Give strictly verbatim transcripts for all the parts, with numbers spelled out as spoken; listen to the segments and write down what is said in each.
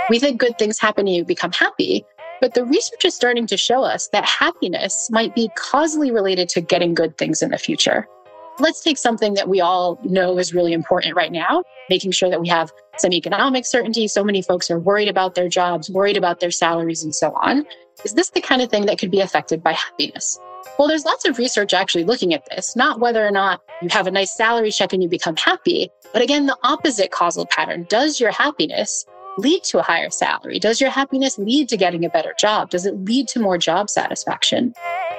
We think good things happen and you become happy, but the research is starting to show us that happiness might be causally related to getting good things in the future. Let's take something that we all know is really important right now, making sure that we have some economic certainty. So many folks are worried about their jobs, worried about their salaries, and so on. Is this the kind of thing that could be affected by happiness? Well, there's lots of research actually looking at this, not whether or not you have a nice salary check and you become happy, but again, the opposite causal pattern. Does your happiness lead to a higher salary? Does your happiness lead to getting a better job? Does it lead to more job satisfaction?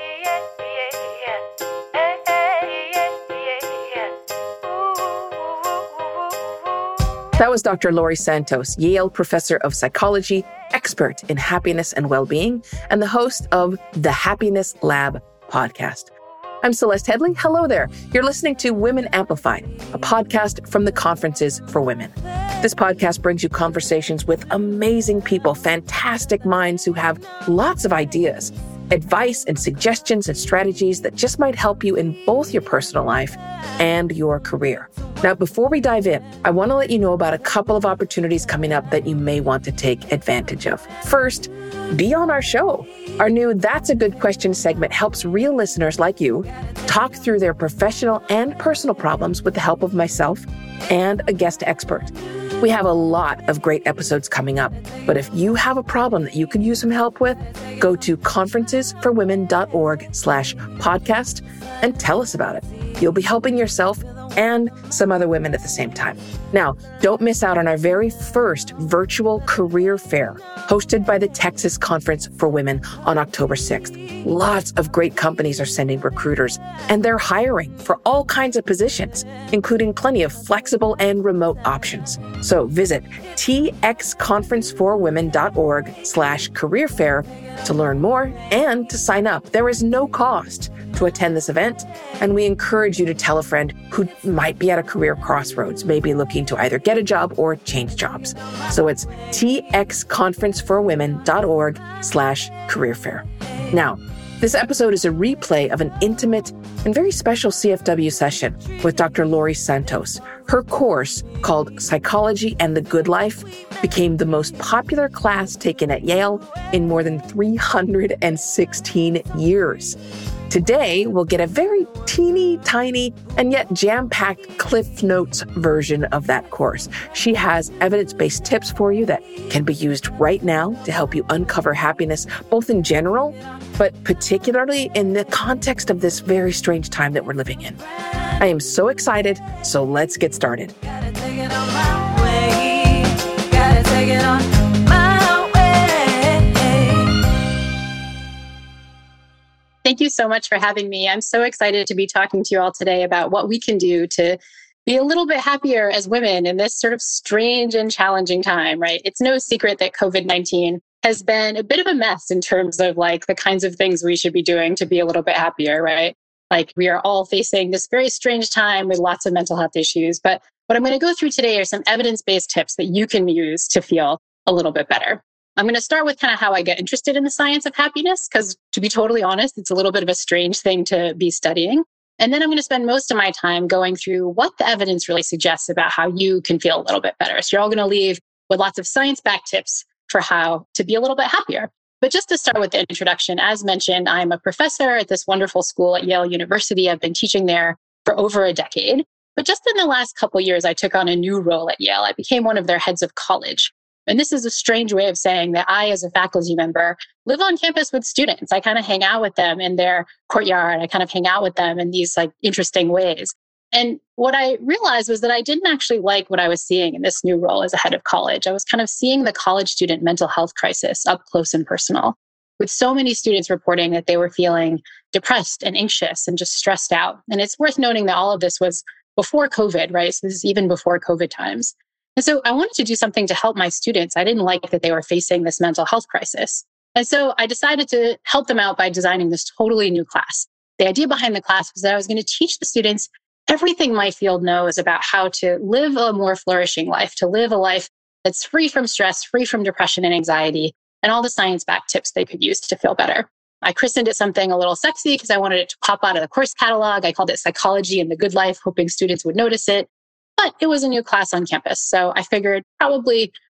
That was Doctor Laurie Santos, Yale professor of psychology, expert in happiness and well-being, and the host of the Happiness Lab podcast. I'm Celeste Headley. Hello there. You're listening to Women Amplified, a podcast from the Conferences for Women. This podcast brings you conversations with amazing people, fantastic minds who have lots of ideas, advice and suggestions and strategies that just might help you in both your personal life and your career. Now, before we dive in, I want to let you know about a couple of opportunities coming up that you may want to take advantage of. First, be on our show. Our new That's a Good Question segment helps real listeners like you talk through their professional and personal problems with the help of myself and a guest expert. We have a lot of great episodes coming up, but if you have a problem that you could use some help with, go to conferencesforwomen.org slash podcast and tell us about it. You'll be helping yourself and some other women at the same time. Now, don't miss out on our very first virtual career fair, hosted by the Texas Conference for Women on October sixth. Lots of great companies are sending recruiters, and they're hiring for all kinds of positions, including plenty of flexible and remote options. So visit txconferenceforwomen.org slash career fair to learn more and to sign up. There is no cost to attend this event, and we encourage you to tell a friend who might be at a career crossroads, maybe looking to either get a job or change jobs. So it's txconferenceforwomen.org slash career fair. Now, this episode is a replay of an intimate and very special C F W session with Doctor Laurie Santos. Her course, called Psychology and the Good Life, became the most popular class taken at Yale in more than three hundred sixteen years. Today, we'll get a very teeny tiny and yet jam-packed Cliff Notes version of that course. She has evidence-based tips for you that can be used right now to help you uncover happiness, both in general, but particularly in the context of this very strange time that we're living in. I am so excited, so let's get started. Gotta take it on my way. Gotta take it on my way. Thank you so much for having me. I'm so excited to be talking to you all today about what we can do to be a little bit happier as women in this sort of strange and challenging time, right? It's no secret that COVID nineteen has been a bit of a mess in terms of like the kinds of things we should be doing to be a little bit happier, right? Like we are all facing this very strange time with lots of mental health issues. But what I'm going to go through today are some evidence-based tips that you can use to feel a little bit better. I'm going to start with kind of how I get interested in the science of happiness, because to be totally honest, it's a little bit of a strange thing to be studying. And then I'm going to spend most of my time going through what the evidence really suggests about how you can feel a little bit better. So you're all going to leave with lots of science-backed tips for how to be a little bit happier. But just to start with the introduction, as mentioned, I'm a professor at this wonderful school at Yale University. I've been teaching there for over a decade. But just in the last couple of years, I took on a new role at Yale. I became one of their heads of college. And this is a strange way of saying that I, as a faculty member, live on campus with students. I kind of hang out with them in their courtyard. I kind of hang out with them in these like interesting ways. And what I realized was that I didn't actually like what I was seeing in this new role as a head of college. I was kind of seeing the college student mental health crisis up close and personal, with so many students reporting that they were feeling depressed and anxious and just stressed out. And it's worth noting that all of this was before COVID, right? So this is even before COVID times. And so I wanted to do something to help my students. I didn't like that they were facing this mental health crisis. And so I decided to help them out by designing this totally new class. The idea behind the class was that I was going to teach the students everything my field knows about how to live a more flourishing life, to live a life that's free from stress, free from depression and anxiety, and all the science-backed tips they could use to feel better. I christened it something a little sexy because I wanted it to pop out of the course catalog. I called it Psychology and the Good Life, hoping students would notice it. But it was a new class on campus. So I figured probably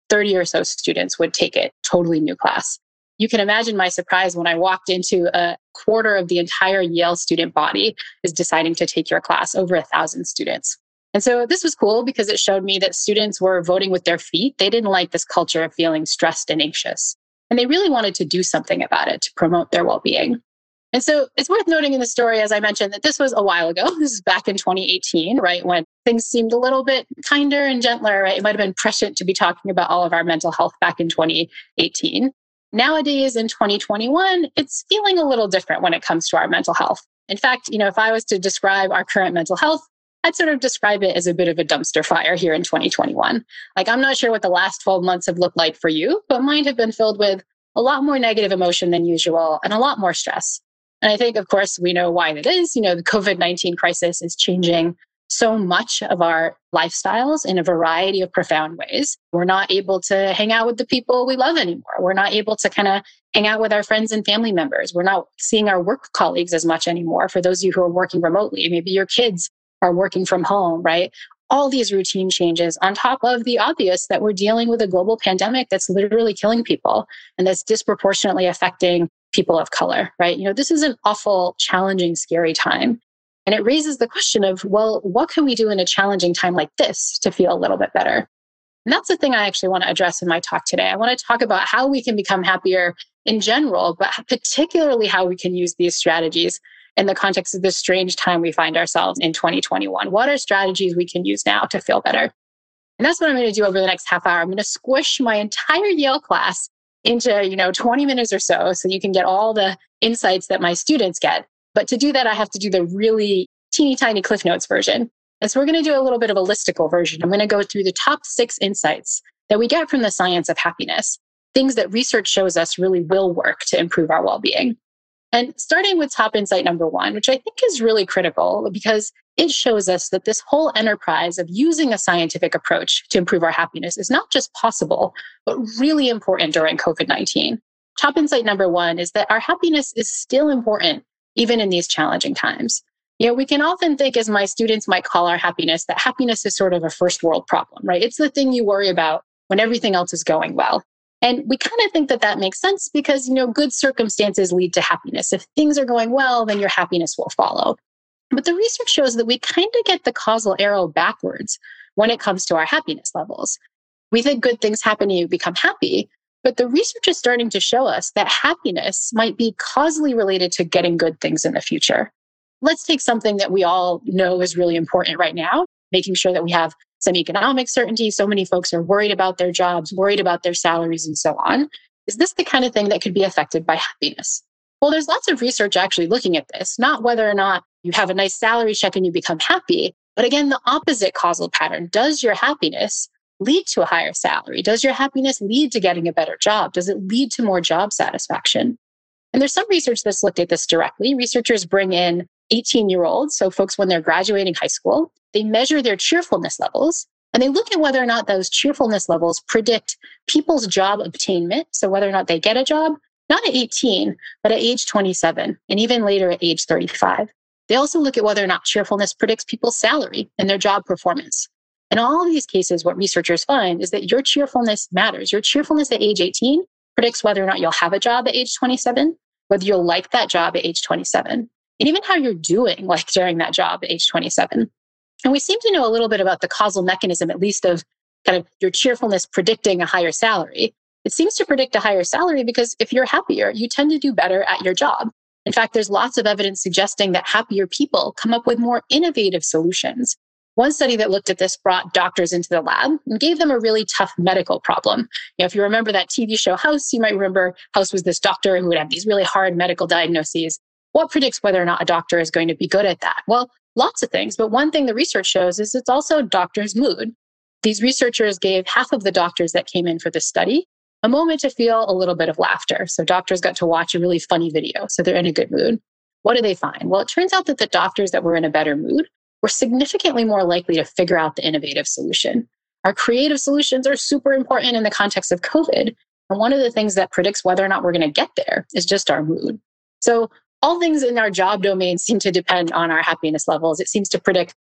thirty or so students would take it, totally new class. You can imagine my surprise when I walked into a quarter of the entire Yale student body is deciding to take your class, over a thousand students. And so this was cool because it showed me that students were voting with their feet. They didn't like this culture of feeling stressed and anxious. And they really wanted to do something about it to promote their well-being. And so it's worth noting in the story, as I mentioned, that this was a while ago. This is back in twenty eighteen, right? When things seemed a little bit kinder and gentler, right? It might have been prescient to be talking about all of our mental health back in twenty eighteen. Nowadays, in twenty twenty-one, it's feeling a little different when it comes to our mental health. In fact, you know, if I was to describe our current mental health, I'd sort of describe it as a bit of a dumpster fire here in twenty twenty-one. Like, I'm not sure what the last twelve months have looked like for you, but mine have been filled with a lot more negative emotion than usual and a lot more stress. And I think, of course, we know why that is. You know, the COVID nineteen crisis is changing so much of our lifestyles in a variety of profound ways. We're not able to hang out with the people we love anymore. We're not able to kind of hang out with our friends and family members. We're not seeing our work colleagues as much anymore. For those of you who are working remotely, maybe your kids are working from home, right? All these routine changes on top of the obvious that we're dealing with a global pandemic that's literally killing people and that's disproportionately affecting people of color, right? You know, this is an awful, challenging, scary time. And it raises the question of, well, what can we do in a challenging time like this to feel a little bit better? And that's the thing I actually want to address in my talk today. I want to talk about how we can become happier in general, but particularly how we can use these strategies in the context of this strange time we find ourselves in twenty twenty-one. What are strategies we can use now to feel better? And that's what I'm going to do over the next half hour. I'm going to squish my entire Yale class into, you know, twenty minutes or so, so you can get all the insights that my students get. But to do that, I have to do the really teeny tiny Cliff Notes version. And so we're going to do a little bit of a listicle version. I'm going to go through the top six insights that we get from the science of happiness, things that research shows us really will work to improve our well-being. And starting with top insight number one, which I think is really critical because it shows us that this whole enterprise of using a scientific approach to improve our happiness is not just possible, but really important during COVID nineteen. Top insight number one is that our happiness is still important, even in these challenging times. You know, we can often think, as my students might call our happiness, that happiness is sort of a first world problem, right? It's the thing you worry about when everything else is going well. And we kind of think that that makes sense because, you know, good circumstances lead to happiness. If things are going well, then your happiness will follow. But the research shows that we kind of get the causal arrow backwards when it comes to our happiness levels. We think good things happen and you become happy, but the research is starting to show us that happiness might be causally related to getting good things in the future. Let's take something that we all know is really important right now, making sure that we have some economic certainty. So many folks are worried about their jobs, worried about their salaries, and so on. Is this the kind of thing that could be affected by happiness? Well, there's lots of research actually looking at this, not whether or not you have a nice salary check and you become happy, but again, the opposite causal pattern. Does your happiness lead to a higher salary? Does your happiness lead to getting a better job? Does it lead to more job satisfaction? And there's some research that's looked at this directly. Researchers bring in eighteen-year-olds, so folks when they're graduating high school, they measure their cheerfulness levels, and they look at whether or not those cheerfulness levels predict people's job obtainment, so whether or not they get a job, not at eighteen, but at age twenty-seven, and even later at age thirty-five. They also look at whether or not cheerfulness predicts people's salary and their job performance. In all of these cases, what researchers find is that your cheerfulness matters. Your cheerfulness at age eighteen predicts whether or not you'll have a job at age twenty-seven, whether you'll like that job at age twenty-seven, and even how you're doing like during that job at age twenty-seven. And we seem to know a little bit about the causal mechanism, at least of kind of your cheerfulness predicting a higher salary. It seems to predict a higher salary because if you're happier, you tend to do better at your job. In fact, there's lots of evidence suggesting that happier people come up with more innovative solutions. One study that looked at this brought doctors into the lab and gave them a really tough medical problem. You know, if you remember that T V show House, you might remember House was this doctor who would have these really hard medical diagnoses. What predicts whether or not a doctor is going to be good at that? Well, lots of things. But one thing the research shows is it's also doctors' mood. These researchers gave half of the doctors that came in for this study a moment to feel a little bit of laughter. So doctors got to watch a really funny video. So they're in a good mood. What do they find? Well, it turns out that the doctors that were in a better mood were significantly more likely to figure out the innovative solution. Our creative solutions are super important in the context of COVID. And one of the things that predicts whether or not we're going to get there is just our mood. So all things in our job domain seem to depend on our happiness levels. It seems to predict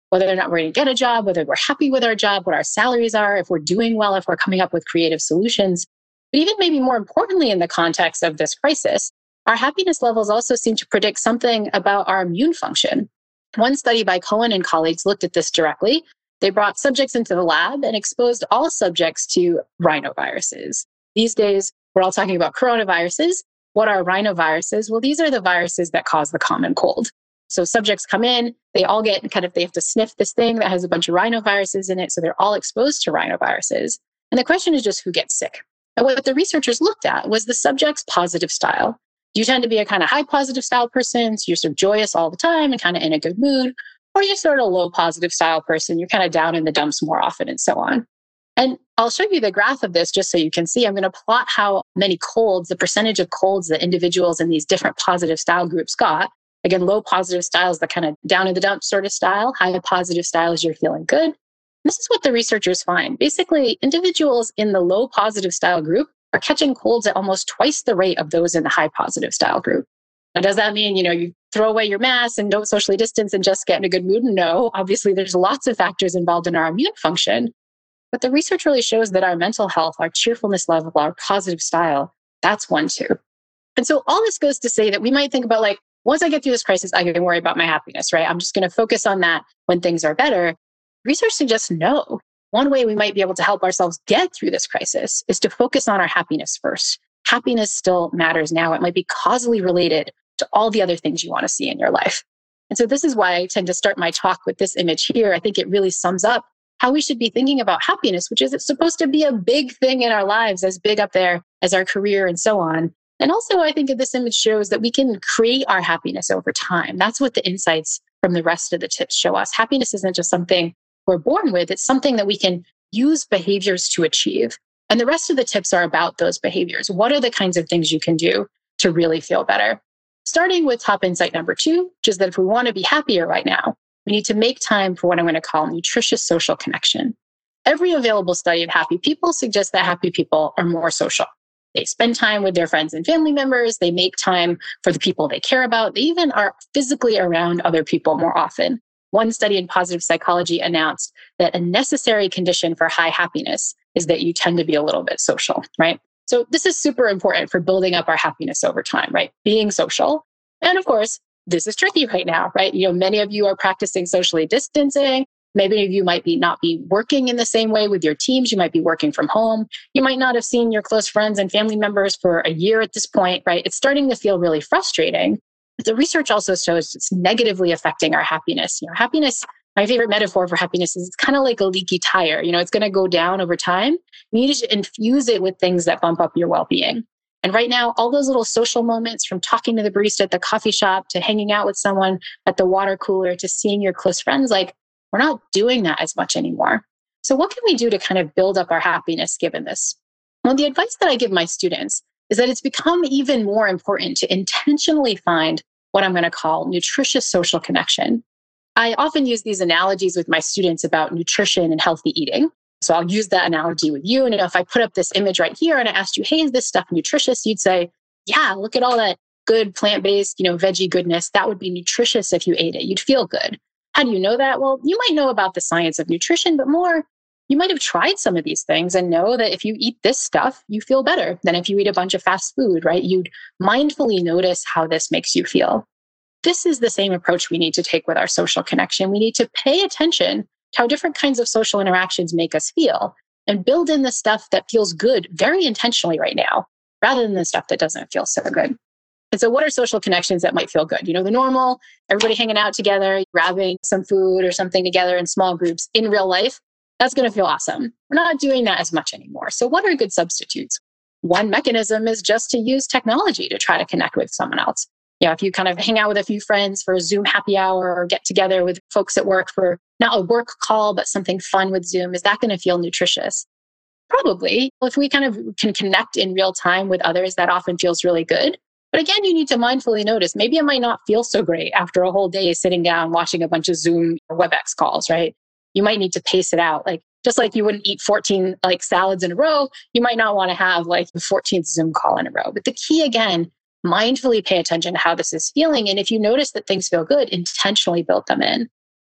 whether or not we're going to get a job, whether we're happy with our job, what our salaries are, if we're doing well, if we're coming up with creative solutions. But even maybe more importantly, in the context of this crisis, our happiness levels also seem to predict something about our immune function. One study by Cohen and colleagues looked at this directly. They brought subjects into the lab and exposed all subjects to rhinoviruses. These days, we're all talking about coronaviruses. What are rhinoviruses? Well, these are the viruses that cause the common cold. So subjects come in, they all get kind of, they have to sniff this thing that has a bunch of rhinoviruses in it. So they're all exposed to rhinoviruses. And the question is just who gets sick. And what the researchers looked at was the subject's positive style. Do you tend to be a kind of high positive style person? So you're sort of joyous all the time and kind of in a good mood, or you're sort of low positive style person. You're kind of down in the dumps more often and so on. And I'll show you the graph of this just so you can see. I'm going to plot how many colds, the percentage of colds that individuals in these different positive style groups got. Again, low positive style is the kind of down in the dumps sort of style. High positive style is you're feeling good. This is what the researchers find. Basically, individuals in the low positive style group are catching colds at almost twice the rate of those in the high positive style group. Now, does that mean, you know, you throw away your mask and don't socially distance and just get in a good mood? No, obviously there's lots of factors involved in our immune function. But the research really shows that our mental health, our cheerfulness level, our positive style, that's one too. And so all this goes to say that we might think about like, once I get through this crisis, I can worry about my happiness, right? I'm just going to focus on that when things are better. Research suggests no. One way we might be able to help ourselves get through this crisis is to focus on our happiness first. Happiness still matters now. It might be causally related to all the other things you want to see in your life. And so this is why I tend to start my talk with this image here. I think it really sums up how we should be thinking about happiness, which is it's supposed to be a big thing in our lives, as big up there as our career and so on. And also, I think this image shows that we can create our happiness over time. That's what the insights from the rest of the tips show us. Happiness isn't just something we're born with. It's something that we can use behaviors to achieve. And the rest of the tips are about those behaviors. What are the kinds of things you can do to really feel better? Starting with top insight number two, which is that if we want to be happier right now, we need to make time for what I'm going to call nutritious social connection. Every available study of happy people suggests that happy people are more social. They spend time with their friends and family members. They make time for the people they care about. They even are physically around other people more often. One study in positive psychology announced that a necessary condition for high happiness is that you tend to be a little bit social, right? So this is super important for building up our happiness over time, right? Being social. And of course, this is tricky right now, right? You know, many of you are practicing socially distancing. Maybe of you might be not be working in the same way with your teams. You might be working from home. You might not have seen your close friends and family members for a year at this point, right? It's starting to feel really frustrating. But the research also shows it's negatively affecting our happiness. You know, happiness, my favorite metaphor for happiness is it's kind of like a leaky tire. You know, it's going to go down over time. You need to infuse it with things that bump up your well-being. And right now, all those little social moments, from talking to the barista at the coffee shop to hanging out with someone at the water cooler to seeing your close friends, like, we're not doing that as much anymore. So what can we do to kind of build up our happiness given this? Well, the advice that I give my students is that it's become even more important to intentionally find what I'm going to call nutritious social connection. I often use these analogies with my students about nutrition and healthy eating. So I'll use that analogy with you. And if I put up this image right here and I asked you, hey, is this stuff nutritious? You'd say, yeah, look at all that good plant-based, you know, veggie goodness. That would be nutritious if you ate it. You'd feel good. How do you know that? Well, you might know about the science of nutrition, but more, you might have tried some of these things and know that if you eat this stuff, you feel better than if you eat a bunch of fast food, right? You'd mindfully notice how this makes you feel. This is the same approach we need to take with our social connection. We need to pay attention to how different kinds of social interactions make us feel and build in the stuff that feels good very intentionally right now, rather than the stuff that doesn't feel so good. And so what are social connections that might feel good? You know, the normal, everybody hanging out together, grabbing some food or something together in small groups in real life, that's going to feel awesome. We're not doing that as much anymore. So what are good substitutes? One mechanism is just to use technology to try to connect with someone else. You know, if you kind of hang out with a few friends for a Zoom happy hour or get together with folks at work for not a work call, but something fun with Zoom, is that going to feel nutritious? Probably. If we kind of can connect in real time with others, that often feels really good. But again, you need to mindfully notice, maybe it might not feel so great after a whole day sitting down watching a bunch of Zoom or WebEx calls, right? You might need to pace it out. Like, just like you wouldn't eat fourteen like salads in a row, you might not want to have like the fourteenth Zoom call in a row. But the key, again, mindfully pay attention to how this is feeling. And if you notice that things feel good, intentionally build them in.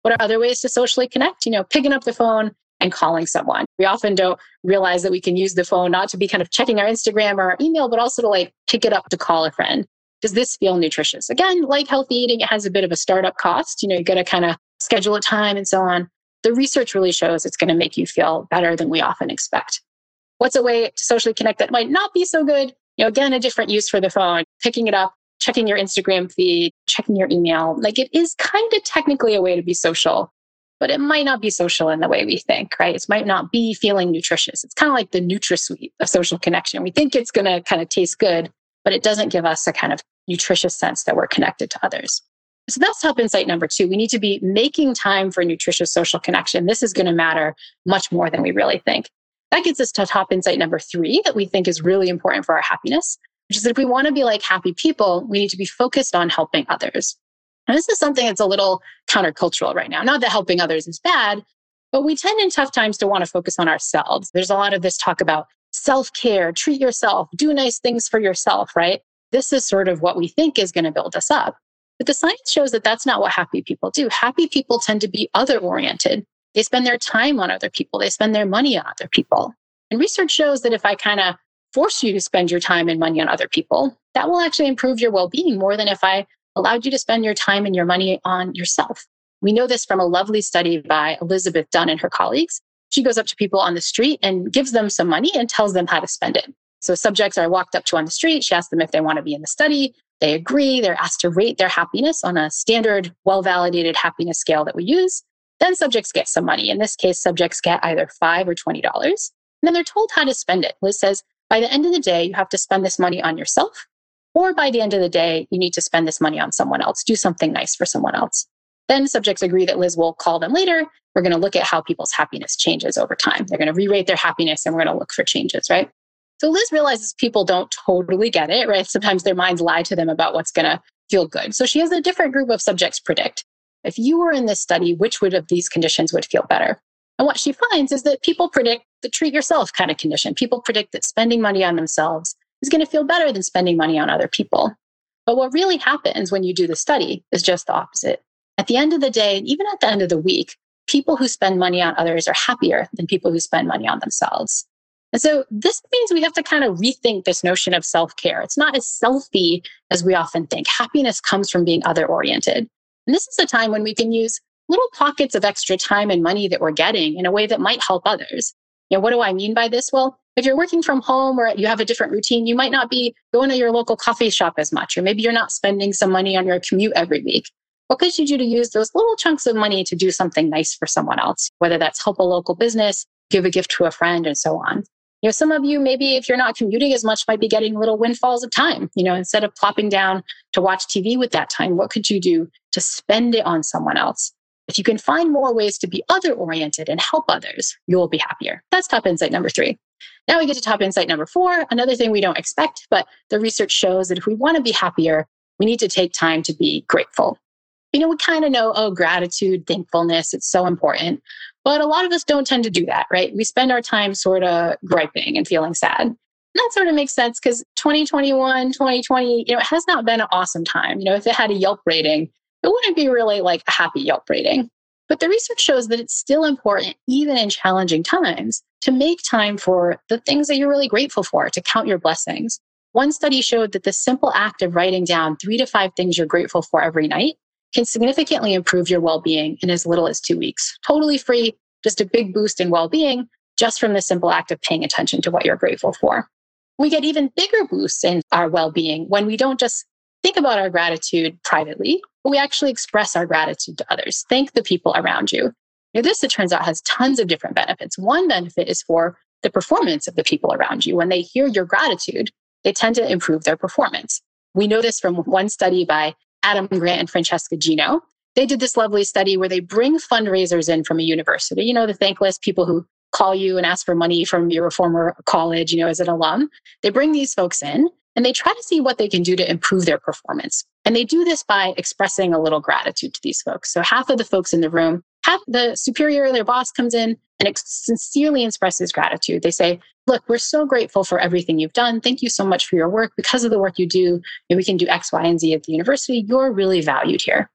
What are other ways to socially connect? You know, picking up the phone and calling someone. We often don't realize that we can use the phone not to be kind of checking our Instagram or our email, but also to like pick it up to call a friend. Does this feel nutritious? Again, like healthy eating, it has a bit of a startup cost. You know, you got to kind of schedule a time and so on. The research really shows it's going to make you feel better than we often expect. What's a way to socially connect that might not be so good? You know, again, a different use for the phone, picking it up, checking your Instagram feed, checking your email. Like it is kind of technically a way to be social, but it might not be social in the way we think, right? It might not be feeling nutritious. It's kind of like the NutraSweet of social connection. We think it's going to kind of taste good, but it doesn't give us a kind of nutritious sense that we're connected to others. So that's top insight number two. We need to be making time for nutritious social connection. This is going to matter much more than we really think. That gets us to top insight number three that we think is really important for our happiness, which is that if we want to be like happy people, we need to be focused on helping others. And this is something that's a little countercultural right now. Not that helping others is bad, but we tend in tough times to want to focus on ourselves. There's a lot of this talk about self-care, treat yourself, do nice things for yourself, right? This is sort of what we think is going to build us up. But the science shows that that's not what happy people do. Happy people tend to be other-oriented. They spend their time on other people. They spend their money on other people. And research shows that if I kind of force you to spend your time and money on other people, that will actually improve your well-being more than if I allowed you to spend your time and your money on yourself. We know this from a lovely study by Elizabeth Dunn and her colleagues. She goes up to people on the street and gives them some money and tells them how to spend it. So subjects are walked up to on the street. She asks them if they want to be in the study. They agree. They're asked to rate their happiness on a standard, well-validated happiness scale that we use. Then subjects get some money. In this case, subjects get either five dollars or twenty dollars. And then they're told how to spend it. Liz says, by the end of the day, you have to spend this money on yourself. Or by the end of the day, you need to spend this money on someone else. Do something nice for someone else. Then subjects agree that Liz will call them later. We're going to look at how people's happiness changes over time. They're going to re-rate their happiness and we're going to look for changes, right? So Liz realizes people don't totally get it, right? Sometimes their minds lie to them about what's going to feel good. So she has a different group of subjects predict. If you were in this study, which would of these conditions would feel better? And what she finds is that people predict the treat yourself kind of condition. People predict that spending money on themselves is going to feel better than spending money on other people. But what really happens when you do the study is just the opposite. At the end of the day, and even at the end of the week, people who spend money on others are happier than people who spend money on themselves. And so this means we have to kind of rethink this notion of self-care. It's not as selfie as we often think. Happiness comes from being other-oriented. And this is a time when we can use little pockets of extra time and money that we're getting in a way that might help others. You know, what do I mean by this? Well, if you're working from home or you have a different routine, you might not be going to your local coffee shop as much, or maybe you're not spending some money on your commute every week. What could you do to use those little chunks of money to do something nice for someone else, whether that's help a local business, give a gift to a friend, and so on? You know, some of you, maybe if you're not commuting as much, might be getting little windfalls of time. You know, instead of plopping down to watch T V with that time, what could you do to spend it on someone else? If you can find more ways to be other-oriented and help others, you will be happier. That's top insight number three. Now we get to top insight number four, another thing we don't expect, but the research shows that if we want to be happier, we need to take time to be grateful. You know, we kind of know, oh, gratitude, thankfulness, it's so important. But a lot of us don't tend to do that, right? We spend our time sort of griping and feeling sad. And that sort of makes sense because twenty twenty-one, twenty twenty, you know, it has not been an awesome time. You know, if it had a Yelp rating, it wouldn't be really like a happy Yelp rating. But the research shows that it's still important, even in challenging times, to make time for the things that you're really grateful for, to count your blessings. One study showed that the simple act of writing down three to five things you're grateful for every night can significantly improve your well-being in as little as two weeks. Totally free, just a big boost in well-being, just from the simple act of paying attention to what you're grateful for. We get even bigger boosts in our well-being when we don't just think about our gratitude privately, but we actually express our gratitude to others. Thank the people around you. Now, this, it turns out, has tons of different benefits. One benefit is for the performance of the people around you. When they hear your gratitude, they tend to improve their performance. We know this from one study by Adam Grant and Francesca Gino. They did this lovely study where they bring fundraisers in from a university, you know, the thankless people who call you and ask for money from your former college, you know, as an alum. They bring these folks in and they try to see what they can do to improve their performance. And they do this by expressing a little gratitude to these folks. So half of the folks in the room, half the superior, their boss comes in and ex- sincerely expresses gratitude. They say, look, we're so grateful for everything you've done. Thank you so much for your work. Because of the work you do, and we can do X, Y, and Z at the university. You're really valued here.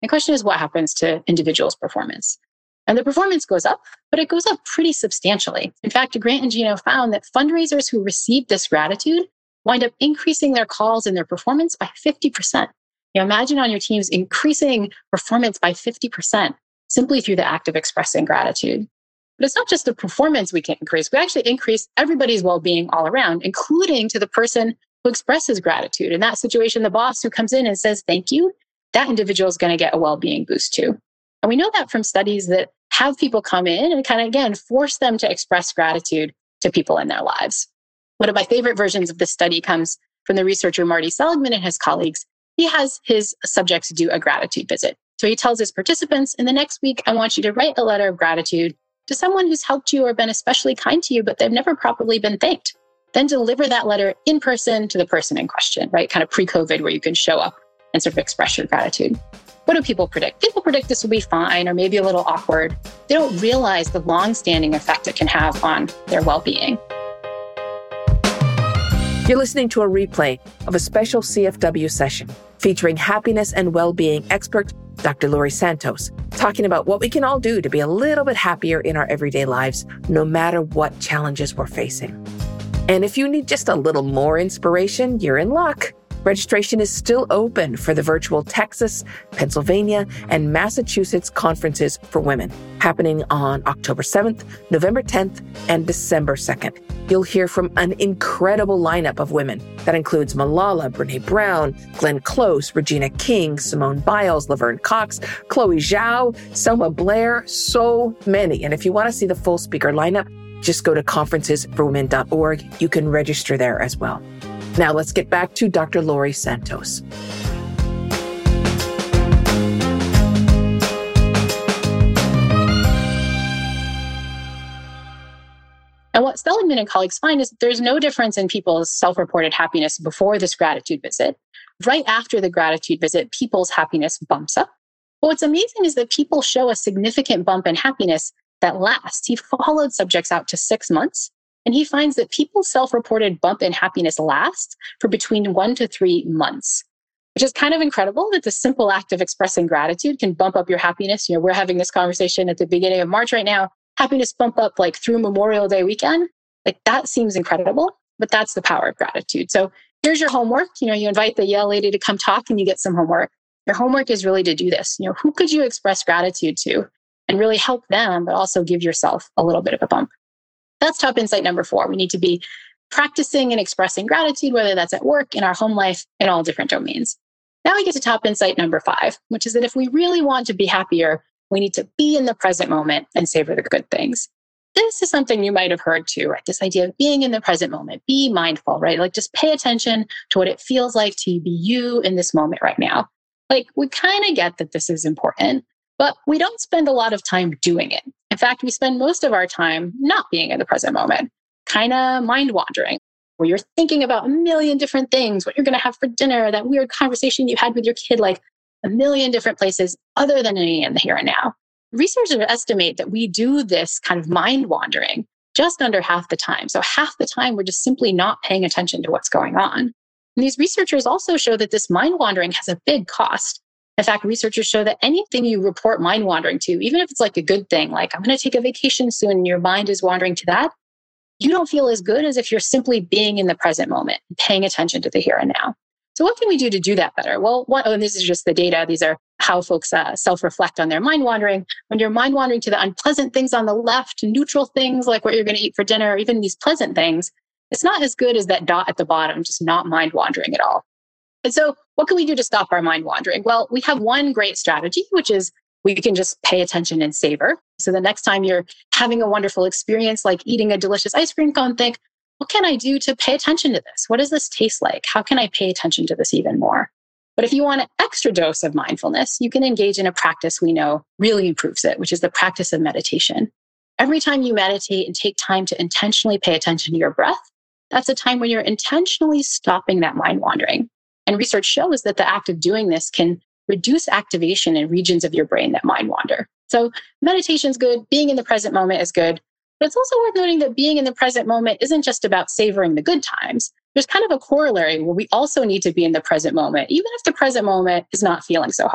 The question is what happens to individuals' performance. And the performance goes up, but it goes up pretty substantially. In fact, Grant and Gino found that fundraisers who received this gratitude wind up increasing their calls and their performance by fifty percent. You know, imagine on your teams increasing performance by fifty percent simply through the act of expressing gratitude. But it's not just the performance we can increase. We actually increase everybody's well-being all around, including to the person who expresses gratitude. In that situation, the boss who comes in and says, thank you, that individual is going to get a well-being boost too. And we know that from studies that have people come in and kind of, again, force them to express gratitude to people in their lives. One of my favorite versions of this study comes from the researcher Marty Seligman and his colleagues. He has his subjects do a gratitude visit. So he tells his participants, in the next week, I want you to write a letter of gratitude to someone who's helped you or been especially kind to you, but they've never properly been thanked. Then deliver that letter in person to the person in question, right? Kind of pre-COVID where you can show up and sort of express your gratitude. What do people predict? People predict this will be fine or maybe a little awkward. They don't realize the long-standing effect it can have on their well-being. You're listening to a replay of a special C F W session featuring happiness and well-being expert Doctor Laurie Santos, talking about what we can all do to be a little bit happier in our everyday lives, no matter what challenges we're facing. And if you need just a little more inspiration, you're in luck. Registration is still open for the virtual Texas, Pennsylvania, and Massachusetts conferences for women, happening on October seventh, November tenth, and December second. You'll hear from an incredible lineup of women that includes Malala, Brene Brown, Glenn Close, Regina King, Simone Biles, Laverne Cox, Chloe Zhao, Selma Blair, so many. And if you want to see the full speaker lineup, just go to conferences for women dot org. You can register there as well. Now let's get back to Doctor Laurie Santos. And what Seligman and colleagues find is that there's no difference in people's self-reported happiness before this gratitude visit. Right after the gratitude visit, people's happiness bumps up. But what's amazing is that people show a significant bump in happiness that lasts. He followed subjects out to six months. And he finds that people's self-reported bump in happiness lasts for between one to three months, which is kind of incredible that the simple act of expressing gratitude can bump up your happiness. You know, we're having this conversation at the beginning of March right now. Happiness bump up like through Memorial Day weekend. Like that seems incredible, but that's the power of gratitude. So here's your homework. You know, you invite the Yale lady to come talk and you get some homework. Your homework is really to do this. You know, who could you express gratitude to and really help them, but also give yourself a little bit of a bump? That's top insight number four. We need to be practicing and expressing gratitude, whether that's at work, in our home life, in all different domains. Now we get to top insight number five, which is that if we really want to be happier, we need to be in the present moment and savor the good things. This is something you might have heard too, right? This idea of being in the present moment, be mindful, right? Like just pay attention to what it feels like to be you in this moment right now. Like we kind of get that this is important, but we don't spend a lot of time doing it. In fact, we spend most of our time not being in the present moment, kind of mind wandering, where you're thinking about a million different things, what you're going to have for dinner, that weird conversation you had with your kid, like a million different places other than being in the here and now. Researchers estimate that we do this kind of mind wandering just under half the time. So half the time, we're just simply not paying attention to what's going on. And these researchers also show that this mind wandering has a big cost. In fact, researchers show that anything you report mind wandering to, even if it's like a good thing, like I'm going to take a vacation soon and your mind is wandering to that, you don't feel as good as if you're simply being in the present moment and paying attention to the here and now. So what can we do to do that better? Well, one, oh, and this is just the data. These are how folks uh, self-reflect on their mind wandering. When you're mind wandering to the unpleasant things on the left, neutral things like what you're going to eat for dinner, or even these pleasant things, it's not as good as that dot at the bottom, just not mind wandering at all. And so what can we do to stop our mind wandering? Well, we have one great strategy, which is we can just pay attention and savor. So the next time you're having a wonderful experience, like eating a delicious ice cream cone, think, what can I do to pay attention to this? What does this taste like? How can I pay attention to this even more? But if you want an extra dose of mindfulness, you can engage in a practice we know really improves it, which is the practice of meditation. Every time you meditate and take time to intentionally pay attention to your breath, that's a time when you're intentionally stopping that mind wandering. And research shows that the act of doing this can reduce activation in regions of your brain that mind wander. So meditation's good, being in the present moment is good, but it's also worth noting that being in the present moment isn't just about savoring the good times. There's kind of a corollary where we also need to be in the present moment, even if the present moment is not feeling so hot.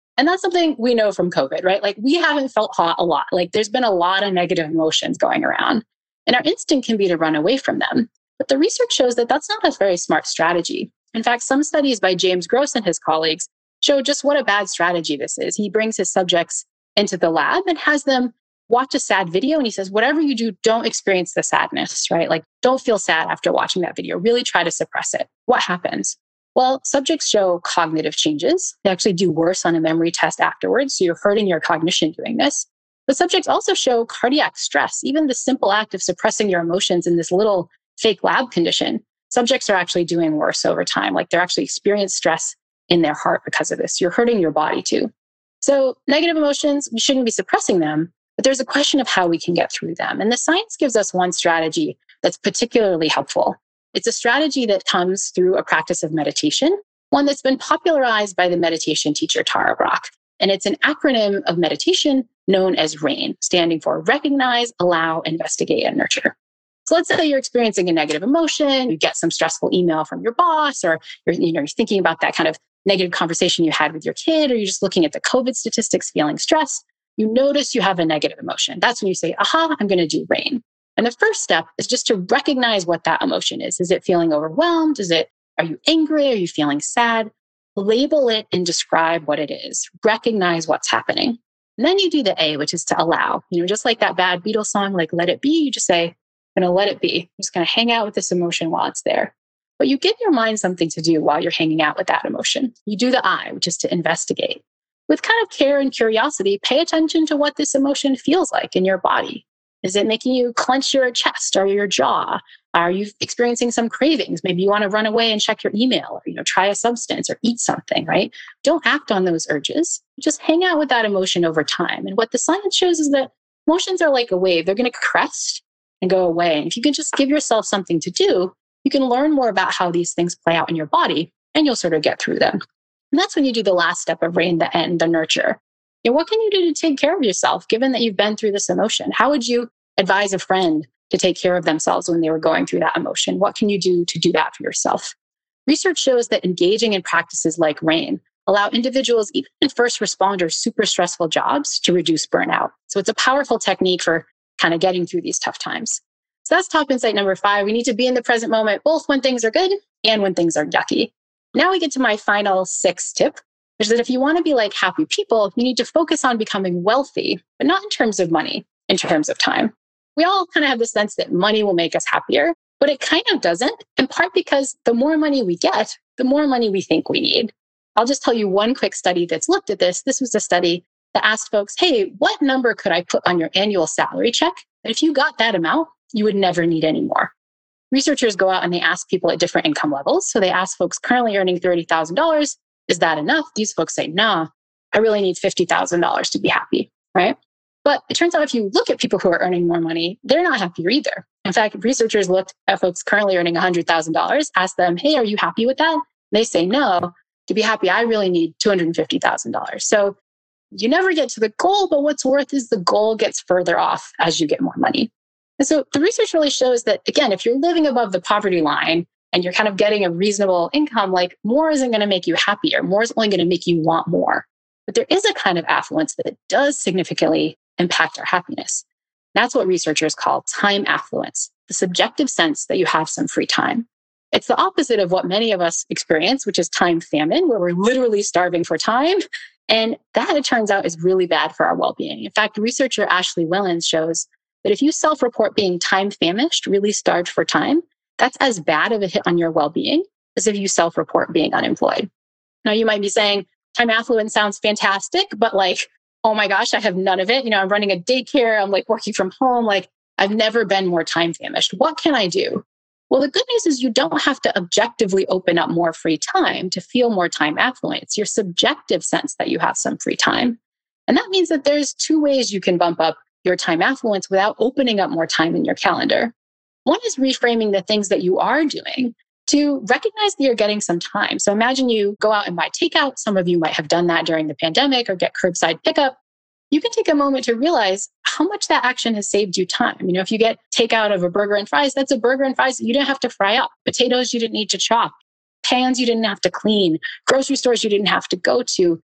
And that's something we know from COVID, right? Like we haven't felt hot a lot. Like there's been a lot of negative emotions going around. And our instinct can be to run away from them. But the research shows that that's not a very smart strategy. In fact, some studies by James Gross and his colleagues show just what a bad strategy this is. He brings his subjects into the lab and has them watch a sad video. And he says, whatever you do, don't experience the sadness, right? Like don't feel sad after watching that video. Really try to suppress it. What happens? Well, subjects show cognitive changes. They actually do worse on a memory test afterwards. So you're hurting your cognition doing this. But subjects also show cardiac stress. Even the simple act of suppressing your emotions in this little fake lab condition, subjects are actually doing worse over time. Like they're actually experiencing stress in their heart because of this. You're hurting your body too. So negative emotions, we shouldn't be suppressing them, but there's a question of how we can get through them. And the science gives us one strategy that's particularly helpful. It's a strategy that comes through a practice of meditation, one that's been popularized by the meditation teacher Tara Brach. And it's an acronym of meditation known as RAIN, standing for Recognize, Allow, Investigate, and Nurture. So let's say you're experiencing a negative emotion, you get some stressful email from your boss, or you're, you know, you're thinking about that kind of negative conversation you had with your kid, or you're just looking at the COVID statistics, feeling stressed. You notice you have a negative emotion. That's when you say, aha, I'm going to do RAIN. And the first step is just to recognize what that emotion is. Is it feeling overwhelmed? Is it, are you angry? Are you feeling sad? Label it and describe what it is. Recognize what's happening. And then you do the A, which is to allow. You know, just like that bad Beatles song, like Let It Be, you just say, I'm going to let it be. I'm just going to hang out with this emotion while it's there. But you give your mind something to do while you're hanging out with that emotion. You do the I, which is to investigate. With kind of care and curiosity, pay attention to what this emotion feels like in your body. Is it making you clench your chest or your jaw? Are you experiencing some cravings? Maybe you want to run away and check your email, or you know, try a substance or eat something, right? Don't act on those urges. Just hang out with that emotion over time. And what the science shows is that emotions are like a wave. They're going to crest and go away. And if you can just give yourself something to do, you can learn more about how these things play out in your body, and you'll sort of get through them. And that's when you do the last step of RAIN, the N, the nurture. You know, what can you do to take care of yourself, given that you've been through this emotion? How would you advise a friend to take care of themselves when they were going through that emotion? What can you do to do that for yourself? Research shows that engaging in practices like RAIN allow individuals, even in first responders, super stressful jobs, to reduce burnout. So it's a powerful technique for kind of getting through these tough times. So that's top insight number five. We need to be in the present moment, both when things are good and when things are yucky. Now we get to my final sixth tip, which is that if you want to be like happy people, you need to focus on becoming wealthy, but not in terms of money, in terms of time. We all kind of have the sense that money will make us happier, but it kind of doesn't, in part because the more money we get, the more money we think we need. I'll just tell you one quick study that's looked at this. This was a study that asked folks, hey, what number could I put on your annual salary check? And if you got that amount, you would never need any more. Researchers go out and they ask people at different income levels. So they ask folks currently earning thirty thousand dollars, is that enough? These folks say, nah, I really need fifty thousand dollars to be happy, right? But it turns out if you look at people who are earning more money, they're not happier either. In fact, researchers looked at folks currently earning one hundred thousand dollars, asked them, hey, are you happy with that? They say, no, to be happy, I really need two hundred fifty thousand dollars. So you never get to the goal, but what's worth is the goal gets further off as you get more money. And so the research really shows that, again, if you're living above the poverty line and you're kind of getting a reasonable income, like more isn't going to make you happier. More is only going to make you want more. But there is a kind of affluence that does significantly impact our happiness. That's what researchers call time affluence, the subjective sense that you have some free time. It's the opposite of what many of us experience, which is time famine, where we're literally starving for time. And that, it turns out, is really bad for our well-being. In fact, researcher Ashley Willens shows that if you self-report being time famished, really starved for time, that's as bad of a hit on your well-being as if you self-report being unemployed. Now, you might be saying, time affluence sounds fantastic, but like, oh my gosh, I have none of it. You know, I'm running a daycare. I'm like working from home. Like, I've never been more time famished. What can I do? Well, the good news is you don't have to objectively open up more free time to feel more time affluent. It's your subjective sense that you have some free time. And that means that there's two ways you can bump up your time affluence without opening up more time in your calendar. One is reframing the things that you are doing to recognize that you're getting some time. So imagine you go out and buy takeout. Some of you might have done that during the pandemic, or get curbside pickup. You can take a moment to realize how much that action has saved you time. You know, if you get takeout of a burger and fries, that's a burger and fries that you didn't have to fry up. Potatoes you didn't need to chop. Pans you didn't have to clean. Grocery stores you didn't have to go to.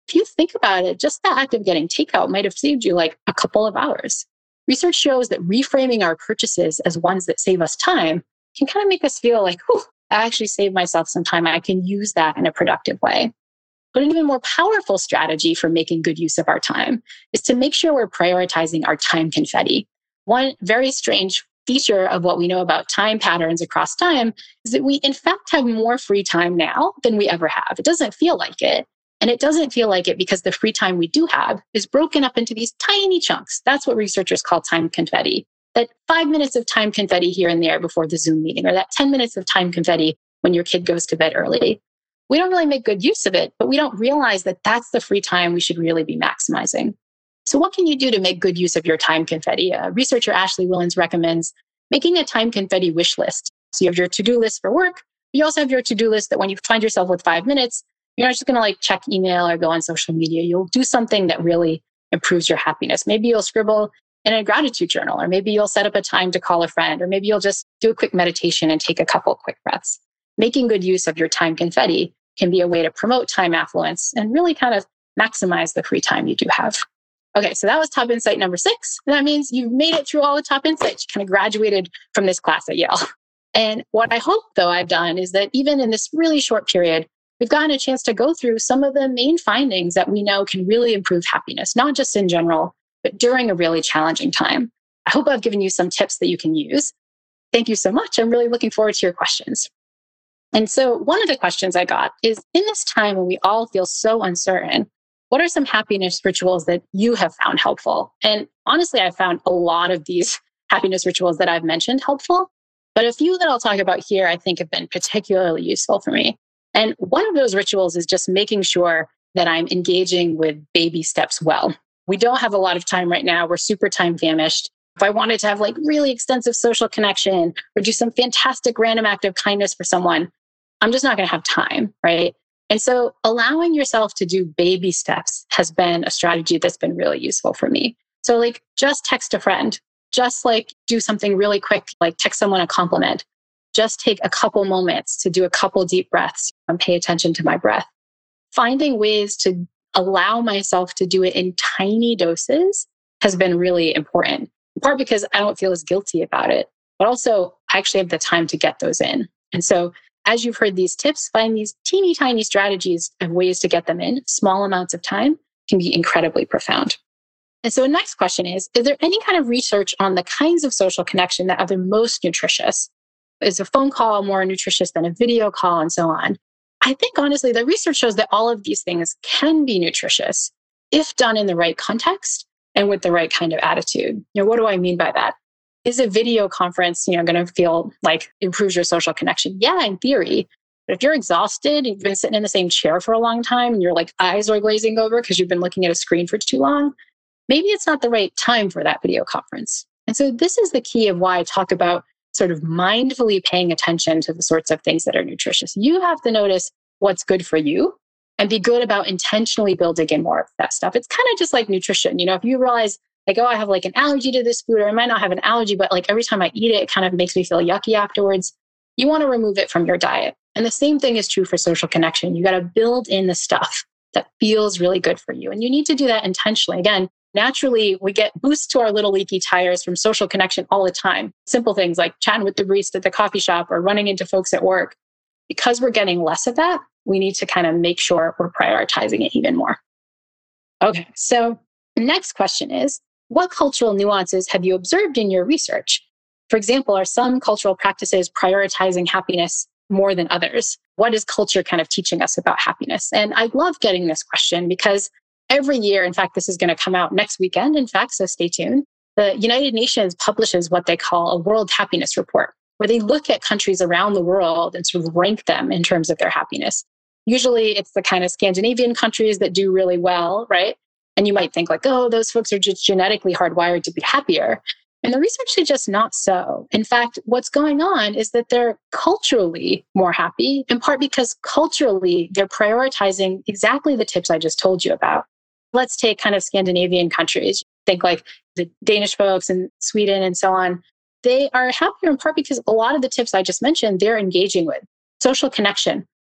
If you think about it, just the act of getting takeout might have saved you like a couple of hours. Research shows that reframing our purchases as ones that save us time can kind of make us feel like, whew, I actually saved myself some time. I can use that in a productive way. But an even more powerful strategy for making good use of our time is to make sure we're prioritizing our time confetti. One very strange feature of what we know about time patterns across time is that we, in fact, have more free time now than we ever have. It doesn't feel like it. And it doesn't feel like it because the free time we do have is broken up into these tiny chunks. That's what researchers call time confetti. That five minutes of time confetti here and there before the Zoom meeting, or that ten minutes of time confetti when your kid goes to bed early. We don't really make good use of it, but we don't realize that that's the free time we should really be maximizing. So what can you do to make good use of your time confetti? Uh, researcher Ashley Willens recommends making a time confetti wish list. So you have your to-do list for work. You also have your to-do list that when you find yourself with five minutes, you're not just going to like check email or go on social media. You'll do something that really improves your happiness. Maybe you'll scribble in a gratitude journal, or maybe you'll set up a time to call a friend, or maybe you'll just do a quick meditation and take a couple quick breaths. Making good use of your time confetti can be a way to promote time affluence and really kind of maximize the free time you do have. Okay, so that was top insight number six. And that means you've made it through all the top insights. You kind of graduated from this class at Yale. And what I hope, though, I've done is that even in this really short period, we've gotten a chance to go through some of the main findings that we know can really improve happiness, not just in general, but during a really challenging time. I hope I've given you some tips that you can use. Thank you so much. I'm really looking forward to your questions. And so one of the questions I got is, in this time when we all feel so uncertain, what are some happiness rituals that you have found helpful? And honestly, I've found a lot of these happiness rituals that I've mentioned helpful, but a few that I'll talk about here I think have been particularly useful for me. And one of those rituals is just making sure that I'm engaging with baby steps well. We don't have a lot of time right now. We're super time famished. If I wanted to have like really extensive social connection or do some fantastic random act of kindness for someone, I'm just not going to have time, right? And so allowing yourself to do baby steps has been a strategy that's been really useful for me. So like just text a friend, just like do something really quick, like text someone a compliment. Just take a couple moments to do a couple deep breaths and pay attention to my breath. Finding ways to allow myself to do it in tiny doses has been really important. In part because I don't feel as guilty about it, but also I actually have the time to get those in. And so as you've heard these tips, find these teeny tiny strategies of ways to get them in. Small amounts of time can be incredibly profound. And so the next question is, is there any kind of research on the kinds of social connection that are the most nutritious? Is a phone call more nutritious than a video call and so on? I think honestly, the research shows that all of these things can be nutritious if done in the right context and with the right kind of attitude. You know, what do I mean by that? Is a video conference, you know, going to feel like improves your social connection? Yeah, in theory. But if you're exhausted, you've been sitting in the same chair for a long time and your like eyes are glazing over because you've been looking at a screen for too long, maybe it's not the right time for that video conference. And so this is the key of why I talk about sort of mindfully paying attention to the sorts of things that are nutritious. You have to notice what's good for you and be good about intentionally building in more of that stuff. It's kind of just like nutrition. You know, if you realize like, oh, I have like an allergy to this food, or I might not have an allergy, but like every time I eat it, it kind of makes me feel yucky afterwards. You want to remove it from your diet. And the same thing is true for social connection. You got to build in the stuff that feels really good for you. And you need to do that intentionally. Again, naturally, we get boosts to our little leaky tires from social connection all the time. Simple things like chatting with the barista at the coffee shop or running into folks at work. Because we're getting less of that, we need to kind of make sure we're prioritizing it even more. Okay, so the next question is, what cultural nuances have you observed in your research? For example, are some cultural practices prioritizing happiness more than others? What is culture kind of teaching us about happiness? And I love getting this question because every year, in fact, this is going to come out next weekend, in fact, so stay tuned. The United Nations publishes what they call a World Happiness Report, where they look at countries around the world and sort of rank them in terms of their happiness. Usually it's the kind of Scandinavian countries that do really well, right? And you might think like, oh, those folks are just genetically hardwired to be happier. And the research is just not so. In fact, what's going on is that they're culturally more happy, in part because culturally they're prioritizing exactly the tips I just told you about. Let's take kind of Scandinavian countries. Think like the Danish folks and Sweden and so on. They are happier in part because a lot of the tips I just mentioned, they're engaging with. Social connection,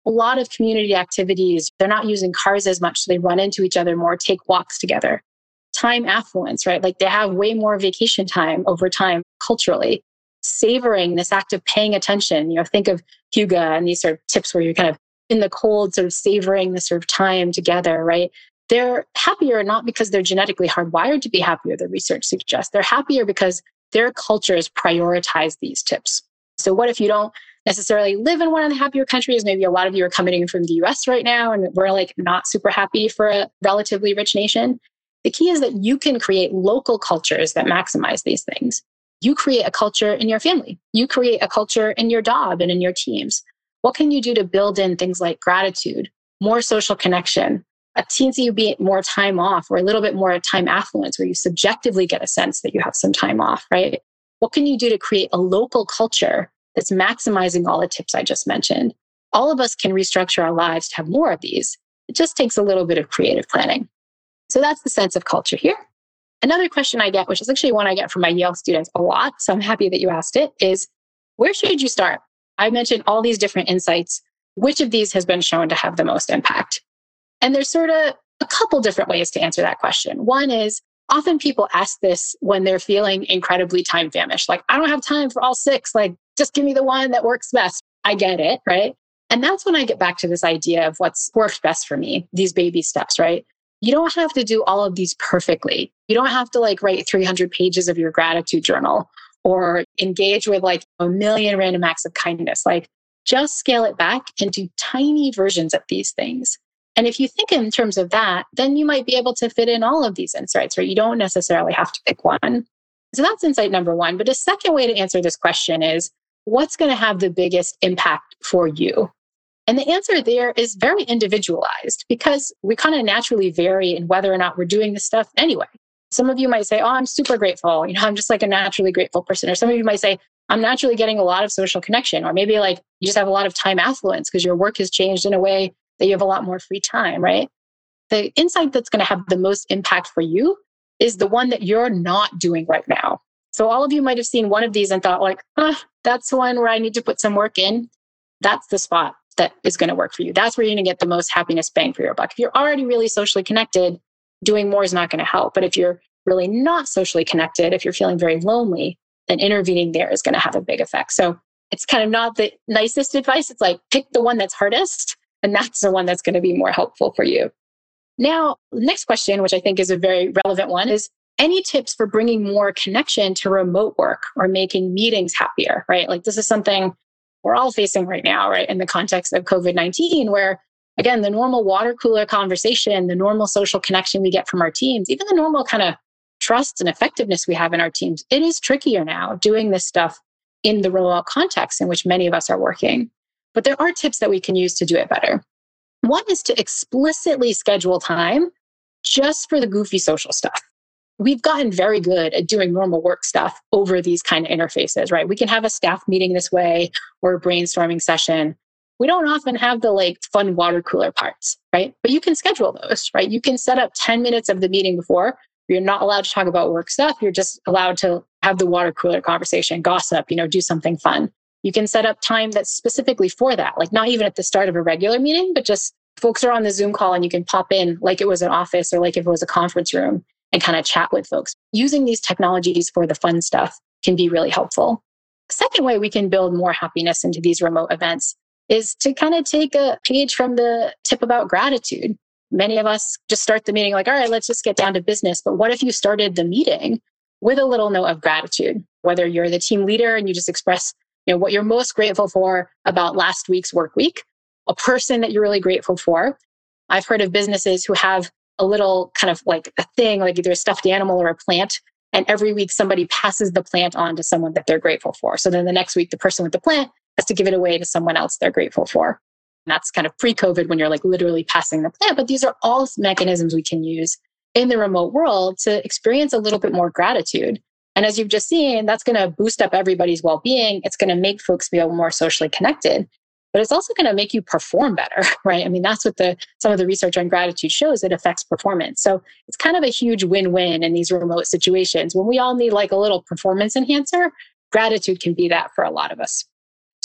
a lot of community activities. They're not using cars as much, so they run into each other more, take walks together. Time affluence, right? Like they have way more vacation time over time culturally. Savoring this act of paying attention. You know, think of Hygge and these sort of tips where you're kind of in the cold, sort of savoring the sort of time together, right? They're happier not because they're genetically hardwired to be happier, the research suggests. They're happier because their cultures prioritize these tips. So what if you don't necessarily live in one of the happier countries? Maybe a lot of you are coming in from the U S right now, and we're like not super happy for a relatively rich nation. The key is that you can create local cultures that maximize these things. You create a culture in your family. You create a culture in your job and in your teams. What can you do to build in things like gratitude, more social connection, a teensy bit more time off, or a little bit more time affluence where you subjectively get a sense that you have some time off, right? What can you do to create a local culture that's maximizing all the tips I just mentioned? All of us can restructure our lives to have more of these. It just takes a little bit of creative planning. So that's the sense of culture here. Another question I get, which is actually one I get from my Yale students a lot, so I'm happy that you asked it, is where should you start? I mentioned all these different insights. Which of these has been shown to have the most impact? And there's sort of a couple different ways to answer that question. One is often people ask this when they're feeling incredibly time famished. Like, I don't have time for all six. Like, just give me the one that works best. I get it, right? And that's when I get back to this idea of what's worked best for me, these baby steps, right? You don't have to do all of these perfectly. You don't have to like write three hundred pages of your gratitude journal or engage with like a million random acts of kindness. Like, just scale it back and do tiny versions of these things. And if you think in terms of that, then you might be able to fit in all of these insights, right? You don't necessarily have to pick one. So that's insight number one. But a second way to answer this question is, what's going to have the biggest impact for you? And the answer there is very individualized because we kind of naturally vary in whether or not we're doing this stuff anyway. Some of you might say, oh, I'm super grateful. You know, I'm just like a naturally grateful person. Or some of you might say, I'm naturally getting a lot of social connection. Or maybe like you just have a lot of time affluence because your work has changed in a way that you have a lot more free time, right? The insight that's going to have the most impact for you is the one that you're not doing right now. So all of you might have seen one of these and thought like, ah, that's the one where I need to put some work in. That's the spot that is going to work for you. That's where you're going to get the most happiness bang for your buck. If you're already really socially connected, doing more is not going to help. But if you're really not socially connected, if you're feeling very lonely, then intervening there is going to have a big effect. So it's kind of not the nicest advice. It's like, pick the one that's hardest, and that's the one that's going to be more helpful for you. Now, the next question, which I think is a very relevant one, is any tips for bringing more connection to remote work or making meetings happier, right? Like this is something we're all facing right now, right? In the context of COVID nineteen, where again, the normal water cooler conversation, the normal social connection we get from our teams, even the normal kind of trust and effectiveness we have in our teams, it is trickier now doing this stuff in the remote context in which many of us are working. But there are tips that we can use to do it better. One is to explicitly schedule time just for the goofy social stuff. We've gotten very good at doing normal work stuff over these kind of interfaces, right? We can have a staff meeting this way or a brainstorming session. We don't often have the like fun water cooler parts, right? But you can schedule those, right? You can set up ten minutes of the meeting before. You're not allowed to talk about work stuff. You're just allowed to have the water cooler conversation, gossip, you know, do something fun. You can set up time that's specifically for that, like not even at the start of a regular meeting, but just folks are on the Zoom call and you can pop in like it was an office or like if it was a conference room and kind of chat with folks. Using these technologies for the fun stuff can be really helpful. The second way we can build more happiness into these remote events is to kind of take a page from the tip about gratitude. Many of us just start the meeting like, all right, let's just get down to business. But what if you started the meeting with a little note of gratitude? Whether you're the team leader and you just express, you know, what you're most grateful for about last week's work week, a person that you're really grateful for. I've heard of businesses who have a little kind of like a thing, like either a stuffed animal or a plant. And every week somebody passes the plant on to someone that they're grateful for. So then the next week, the person with the plant has to give it away to someone else they're grateful for. And that's kind of pre-COVID when you're like literally passing the plant. But these are all mechanisms we can use in the remote world to experience a little bit more gratitude. And as you've just seen, that's going to boost up everybody's well-being. It's going to make folks feel more socially connected. But it's also going to make you perform better, right? I mean, that's what the some of the research on gratitude shows. It affects performance. So it's kind of a huge win-win in these remote situations. When we all need like a little performance enhancer, gratitude can be that for a lot of us.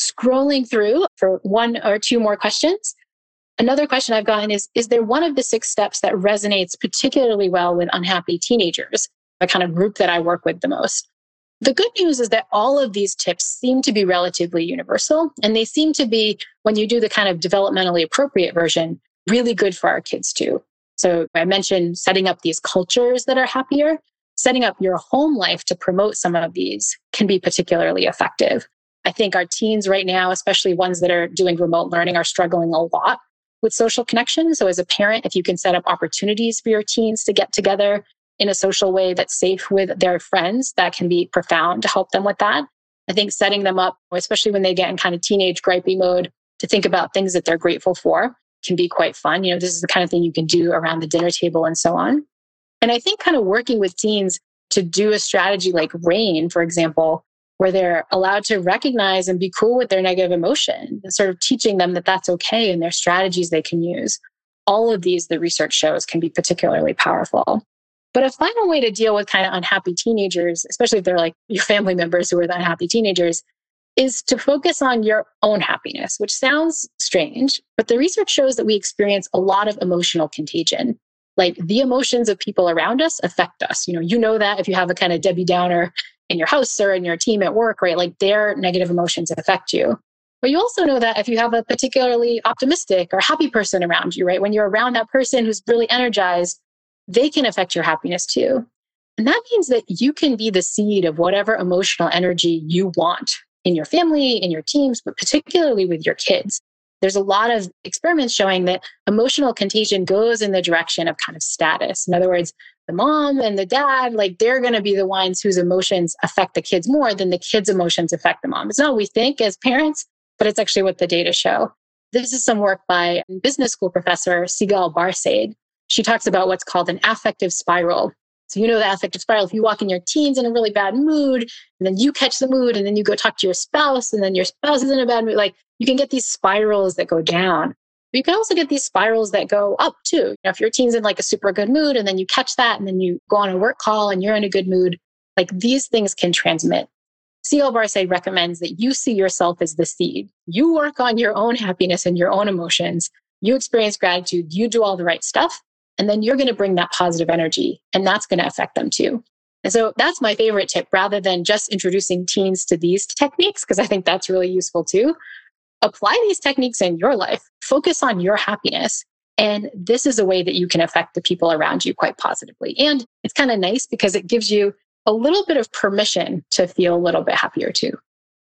scrolling through for one or two more questions. Another question I've gotten is, is there one of the six steps that resonates particularly well with unhappy teenagers, the kind of group that I work with the most? The good news is that all of these tips seem to be relatively universal, and they seem to be, when you do the kind of developmentally appropriate version, really good for our kids too. So I mentioned setting up these cultures that are happier. Setting up your home life to promote some of these can be particularly effective. I think our teens right now, especially ones that are doing remote learning, are struggling a lot with social connection. So as a parent, if you can set up opportunities for your teens to get together in a social way that's safe with their friends, that can be profound to help them with that. I think setting them up, especially when they get in kind of teenage gripey mode, to think about things that they're grateful for can be quite fun. You know, this is the kind of thing you can do around the dinner table and so on. And I think kind of working with teens to do a strategy like RAIN, for example, where they're allowed to recognize and be cool with their negative emotion and sort of teaching them that that's okay and their strategies they can use. All of these, the research shows, can be particularly powerful. But a final way to deal with kind of unhappy teenagers, especially if they're like your family members who are the unhappy teenagers, is to focus on your own happiness, which sounds strange, but the research shows that we experience a lot of emotional contagion. Like the emotions of people around us affect us. You know, you know that if you have a kind of Debbie Downer in your house or in your team at work, right? Like their negative emotions affect you. But you also know that if you have a particularly optimistic or happy person around you, right? When you're around that person who's really energized, they can affect your happiness too. And that means that you can be the seed of whatever emotional energy you want in your family, in your teams, but particularly with your kids. There's a lot of experiments showing that emotional contagion goes in the direction of kind of status. In other words, the mom and the dad, like they're going to be the ones whose emotions affect the kids more than the kids' emotions affect the mom. It's not what we think as parents, but it's actually what the data show. This is some work by business school professor Sigal Barsade. She talks about what's called an affective spiral. So you know the affective spiral, if you walk in your teens in a really bad mood, and then you catch the mood, and then you go talk to your spouse, and then your spouse is in a bad mood, like you can get these spirals that go down. But you can also get these spirals that go up too. You know, if your teen's in like a super good mood, and then you catch that, and then you go on a work call and you're in a good mood, like these things can transmit. Sigal Barsade recommends that you see yourself as the seed. You work on your own happiness and your own emotions. You experience gratitude. You do all the right stuff. And then you're going to bring that positive energy, and that's going to affect them too. And so that's my favorite tip, rather than just introducing teens to these techniques, because I think that's really useful too. Apply these techniques in your life. Focus on your happiness. And this is a way that you can affect the people around you quite positively. And it's kind of nice because it gives you a little bit of permission to feel a little bit happier too.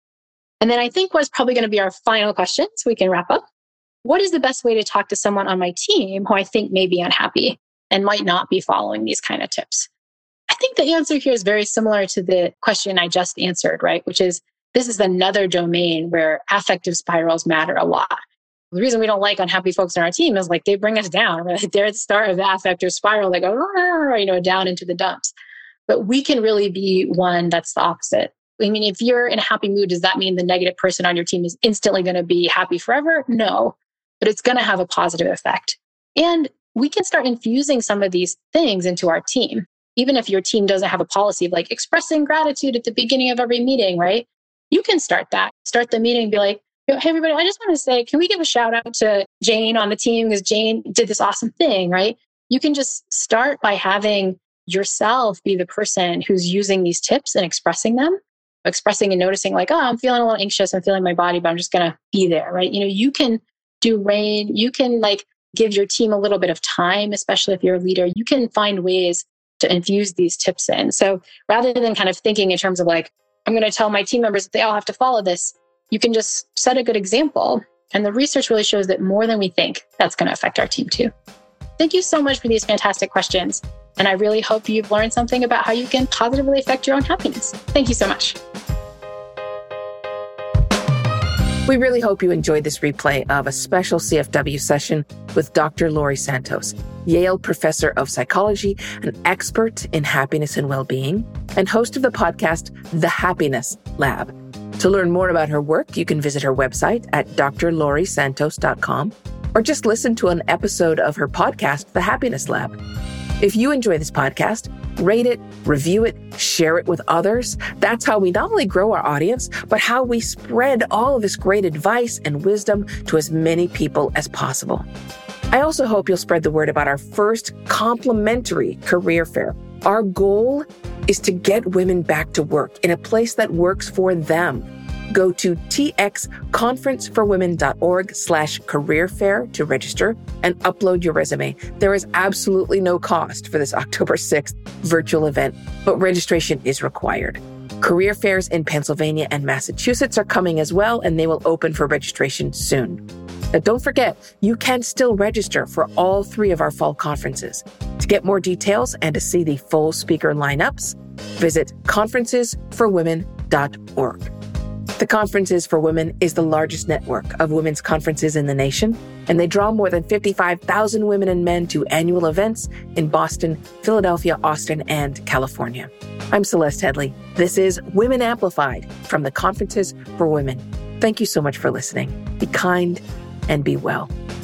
And then I think what's probably going to be our final question, so we can wrap up. What is the best way to talk to someone on my team who I think may be unhappy and might not be following these kind of tips? I think the answer here is very similar to the question I just answered, right? Which is, this is another domain where affective spirals matter a lot. The reason we don't like unhappy folks on our team is like they bring us down. Right? They're at the start of the affective spiral. They go, you know, down into the dumps. But we can really be one that's the opposite. I mean, if you're in a happy mood, does that mean the negative person on your team is instantly going to be happy forever? No. But it's going to have a positive effect. And we can start infusing some of these things into our team. Even if your team doesn't have a policy of like expressing gratitude at the beginning of every meeting, right? You can start that. Start the meeting and be like, hey, everybody, I just want to say, can we give a shout out to Jane on the team because Jane did this awesome thing, right? You can just start by having yourself be the person who's using these tips and expressing them, expressing and noticing like, oh, I'm feeling a little anxious. I'm feeling my body, but I'm just going to be there, right? You know, you can do RAIN. You can like give your team a little bit of time, especially if you're a leader. You can find ways to infuse these tips in. So rather than kind of thinking in terms of like, I'm going to tell my team members that they all have to follow this, you can just set a good example. And the research really shows that more than we think, that's going to affect our team too. Thank you so much for these fantastic questions. And I really hope you've learned something about how you can positively affect your own happiness. Thank you so much. We really hope you enjoyed this replay of a special C F W session with Doctor Laurie Santos, Yale Professor of Psychology, an expert in happiness and well-being, and host of the podcast, The Happiness Lab. To learn more about her work, you can visit her website at d r laurie santos dot com or just listen to an episode of her podcast, The Happiness Lab. If you enjoy this podcast, Rate it, review it, share it with others. That's how we not only grow our audience, but how we spread all of this great advice and wisdom to as many people as possible. I also hope you'll spread the word about our first complimentary career fair. Our goal is to get women back to work in a place that works for them. Go to txconferenceforwomen.org slash career fair to register and upload your resume. There is absolutely no cost for this October sixth virtual event, but registration is required. Career fairs in Pennsylvania and Massachusetts are coming as well, and they will open for registration soon. Now, don't forget, you can still register for all three of our fall conferences. To get more details and to see the full speaker lineups, visit conferences for women dot org. The Conferences for Women is the largest network of women's conferences in the nation, and they draw more than fifty-five thousand women and men to annual events in Boston, Philadelphia, Austin, and California. I'm Celeste Headlee. This is Women Amplified from the Conferences for Women. Thank you so much for listening. Be kind and be well.